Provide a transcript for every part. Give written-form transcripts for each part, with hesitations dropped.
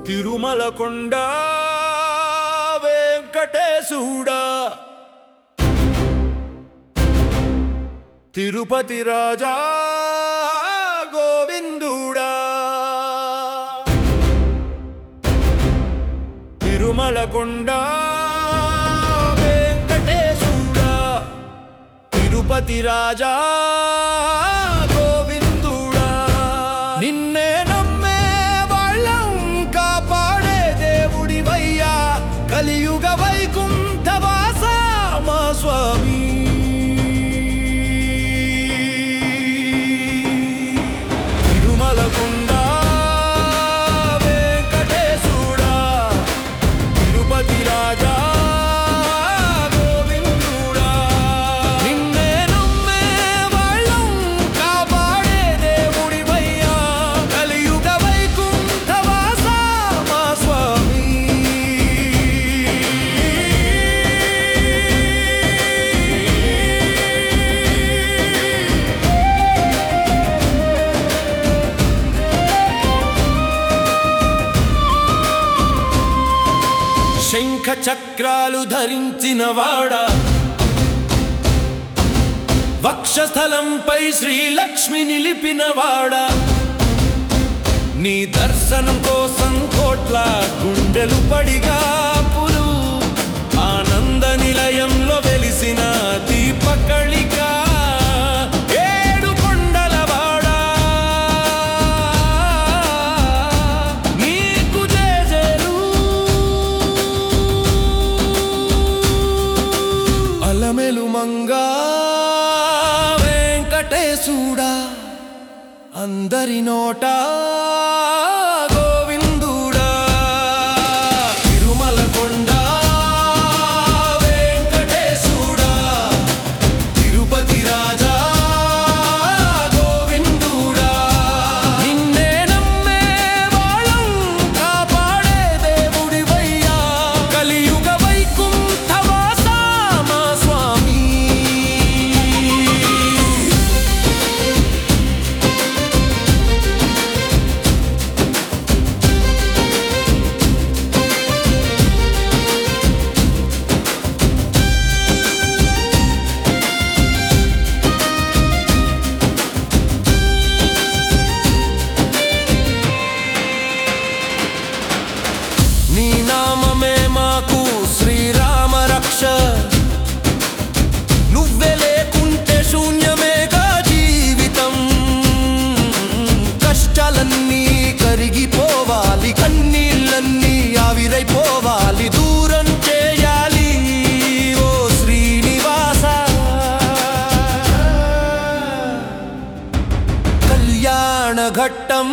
తిరుమల కొండ వెంకటేశుడా, తిరుపతి రాజా గోవిందుడా, తిరుమల కొండ వెంకటేశుడా, తిరుపతి రాజా గోవిందుడా. నిన్నే నమ్మే వాళ్ళం కాపాడే దేవుడివయ్యా, కలియుగ వైకుంఠవాస మా స్వామి. తిరుమల కొండ వెంకటేశుడా, తిరుపతి రాజా గోవిందుడా. నిన్నే నమ్మే వాళ్ళం కాపాడే దేవుడివయ్యా, కలియుగ వైకుంఠవాస మా స్వామి. శంఖ చక్రాలు ధరించిన వాడా, వక్షస్థలంపై శ్రీలక్ష్మి నిలిపిన వాడా, నీ దర్శనం కోసం కోట్ల గుండెలు పడిగాపులు, ఆనంద నిలయంలో వెలిసిన దీపకళిక, ఏడు కొండల వాడా నీకు జయజయలు. అలమెలు మంగా వెంకటేశుడా, అందరి నోట గోవిందుడా. తిరుమల కొండ వెంకటేశుడా, తిరుపతి రాజా గోవిందుడా. నిన్నే నమ్మే వాళ్ళం కాపాడే దేవుడివయ్యా, కలియుగ వైకుంఠవాస మా స్వామి. నీ నామమే మాకు శ్రీరామ రక్ష, నువ్వే లేకుంటే శూన్యమేగా జీవితం. కష్టాలన్నీ కరిగిపోవాలి, కన్నీళ్ళన్నీ ఆవిరైపోవాలి, దూరం చేయాలి ఓ శ్రీనివాస. కళ్యాణ ఘట్టం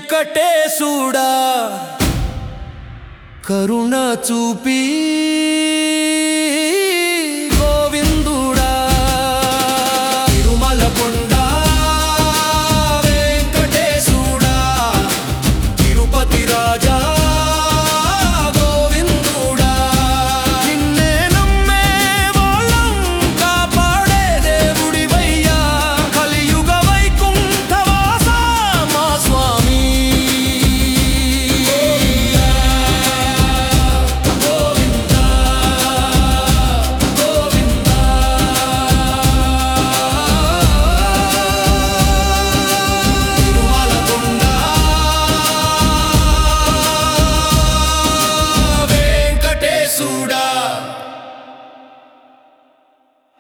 వెంకటేశుడా, కరుణ చూపి